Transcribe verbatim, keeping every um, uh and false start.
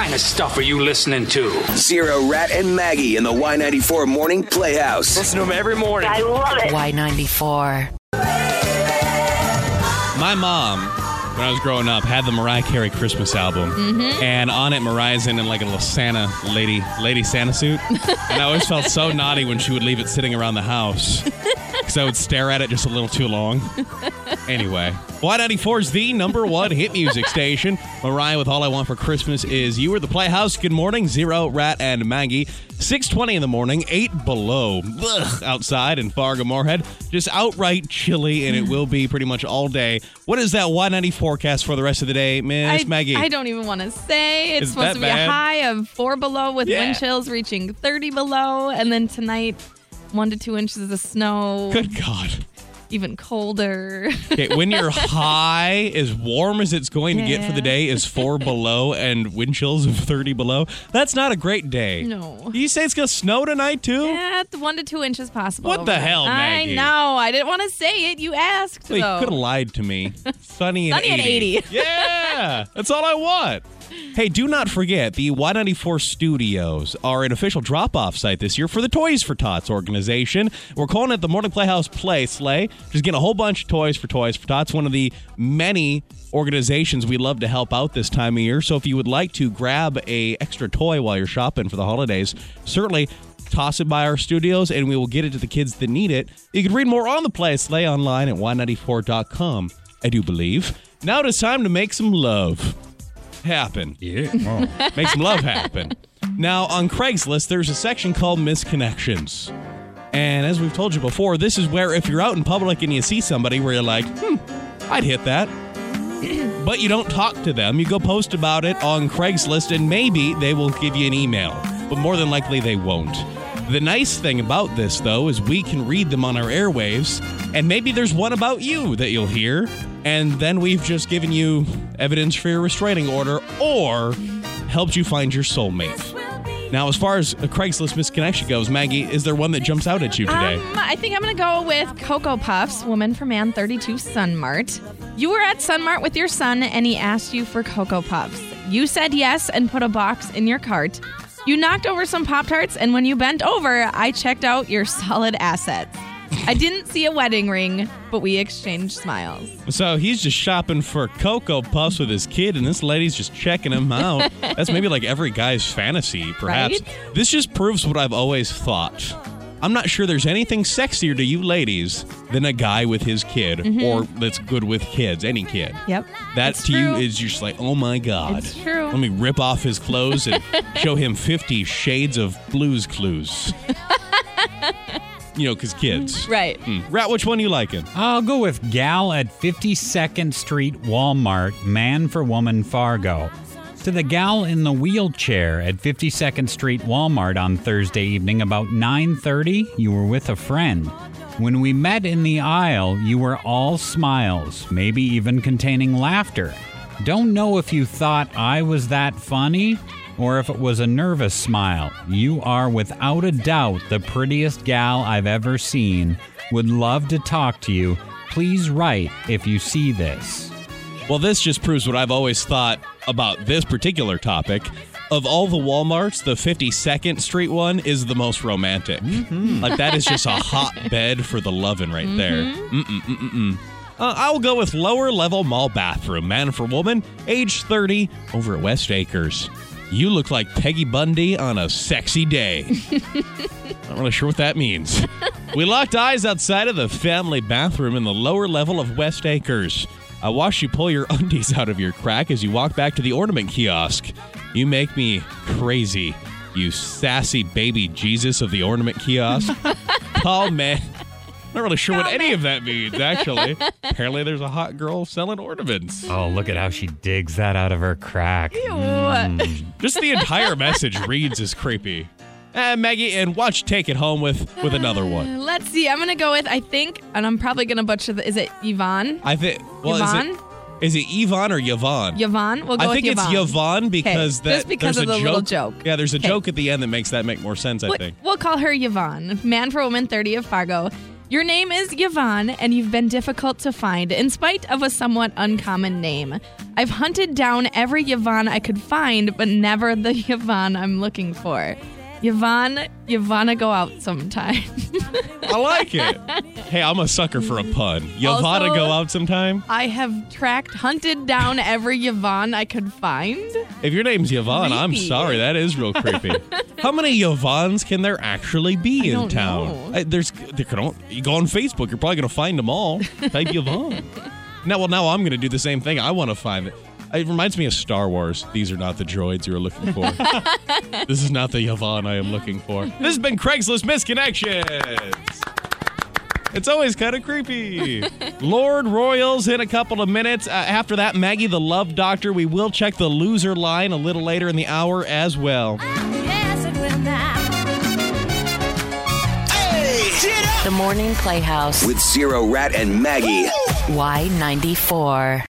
kind of stuff are you listening to? Zero, Rat, and Maggie in the Y ninety-four Morning Playhouse. Listen to them every morning. I love it. Y ninety-four. My mom, when I was growing up, had the Mariah Carey Christmas album. Mm-hmm. And on it, Mariah's in, in like a little Santa lady, lady Santa suit. And I always felt so naughty when she would leave it sitting around the house. Because I would stare at it just a little too long. Anyway, Y ninety-four is the number one hit music station. Mariah with All I Want for Christmas Is You. Are the Playhouse. Good morning, Zero, Rat, and Maggie. six twenty in the morning, eight below. Ugh, outside in Fargo Moorhead. Just outright chilly, and it will be pretty much all day. What is that Y ninety forecast for the rest of the day, Miss I, Maggie? I don't even want to say. It's Is supposed that to be bad? a high of four below with Yeah. wind chills reaching thirty below. And then tonight, one to two inches of snow. Good God. Even colder. Okay, when your high, as warm as it's going to get for the Yeah. day, is four below and wind chills of thirty below, that's not a great day. No. You say it's going to snow tonight, too? Yeah, one to two inches possible. What the overnight. hell, Maggie? I know. I didn't want to say it. You asked, Well, you though. could have lied to me. Sunny and Sunny and eighty. eighty. Yeah, that's all I want. Hey, do not forget, the Y ninety-four Studios are an official drop-off site this year for the Toys for Tots organization. We're calling it the Morning Playhouse Play Sleigh. Just getting a whole bunch of toys for Toys for Tots, one of the many organizations we love to help out this time of year. So if you would like to grab a extra toy while you're shopping for the holidays, certainly toss it by our studios, and we will get it to the kids that need it. You can read more on the Play Sleigh online at Y ninety-four dot com, I do believe. Now it is time to make some love happen. Yeah. Oh. Make some love happen. Now, on Craigslist, there's a section called Misconnections. And as we've told you before, this is where if you're out in public and you see somebody where you're like, hmm, I'd hit that. But you don't talk to them. You go post about it on Craigslist, and maybe they will give you an email. But more than likely, they won't. The nice thing about this, though, is we can read them on our airwaves, and maybe there's one about you that you'll hear, and then we've just given you evidence for your restraining order or helped you find your soulmate. Now, as far as a Craigslist misconnection goes, Maggie, is there one that jumps out at you today? Um, I think I'm going to go with Cocoa Puffs, Woman for Man thirty-two Sun Mart. You were at Sun Mart with your son, and he asked you for Cocoa Puffs. You said yes and put a box in your cart. You knocked over some Pop-Tarts, and when you bent over, I checked out your solid assets. I didn't see a wedding ring, but we exchanged smiles. So he's just shopping for Cocoa Puffs with his kid, and this lady's just checking him out. That's maybe like every guy's fantasy, perhaps. Right? This just proves what I've always thought. I'm not sure there's anything sexier to you ladies than a guy with his kid, Mm-hmm. or that's good with kids, any kid. Yep. That It's to you true. is just like, oh my God. It's true. Let me rip off his clothes and show him fifty shades of Blue's Clues. You know, because kids. Right. Mm. Rat, which one you liking? I'll go with gal at fifty-second Street Walmart, man for woman Fargo. To the gal in the wheelchair at fifty-second Street Walmart on Thursday evening about nine thirty, you were with a friend. When we met in the aisle, you were all smiles, maybe even containing laughter. Don't know if you thought I was that funny or if it was a nervous smile. You are without a doubt the prettiest gal I've ever seen. Would love to talk to you. Please write if you see this. Well, this just proves what I've always thought about this particular topic. Of all the Walmarts, the fifty-second Street one is the most romantic. Mm-hmm. Like, that is just a hotbed for the lovin' right Mm-hmm. there. Mm-mm-mm-mm. Uh, I will go with lower level mall bathroom, man for woman, age thirty, over at West Acres. You look like Peggy Bundy on a sexy day. Not really sure what that means. We locked eyes outside of the family bathroom in the lower level of West Acres. I watched you pull your undies out of your crack as you walk back to the ornament kiosk. You make me crazy, you sassy baby Jesus of the ornament kiosk. Oh, man. Not really sure what any of that means, actually. Apparently there's a hot girl selling ornaments. Oh, look at how she digs that out of her crack. Ew. Just the entire message reads as creepy. And Maggie, and watch Take It Home with, with another one. Let's see. I'm going to go with, I think, and I'm probably going to butcher the, is it Yvonne? I think, well, Yvonne? is it, is it Yvonne or Yvonne? Yvonne? We'll go I with think it's Yvonne. Yvonne because Okay, that just because there's of a the joke. little joke. Yeah, there's a Okay. joke at the end that makes that make more sense, I We'll, think. we'll call her Yvonne. Man for woman, thirty of Fargo. Your name is Yvonne, and you've been difficult to find in spite of a somewhat uncommon name. I've hunted down every Yvonne I could find, but never the Yvonne I'm looking for. Yvonne, you wanna go out sometime. I like it. Hey, I'm a sucker for a pun. You Also, wanna go out sometime? I have tracked, hunted down every Yvonne I could find. If your name's Yvonne, I'm Creepy. sorry. That is real creepy. How many Yvonnes can there actually be I in don't town? know. I, there's, there can, you go on Facebook, you're probably going to find them all. Type Yvonne. Now, well, now I'm going to do the same thing. I want to find it. It reminds me of Star Wars. These are not the droids you're looking for. This is not the Yvonne I am looking for. This has been Craigslist Misconnections. It's always kind of creepy. Lord Royals in a couple of minutes. Uh, after that, Maggie the Love Doctor. We will check the loser line a little later in the hour as well. The Morning Playhouse With Zero Rat and Maggie. Y ninety-four.